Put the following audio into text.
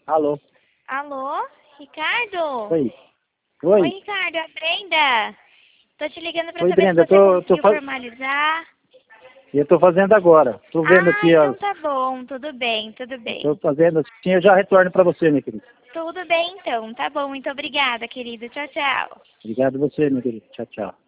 Alô? Alô, Ricardo? Oi. Oi, Oi. Ricardo, é a Brenda. Tô te ligando pra Oi, saber se Brenda. você conseguiu formalizar. Eu tô fazendo agora. Tô vendo Ah, aqui, ó. então tá bom, tudo bem, tudo Tô bem. fazendo assim, eu já retorno pra você, minha querida. Tudo bem então, tá bom, muito obrigada, querido. Tchau, tchau. Obrigado a você, minha querida. Tchau, tchau.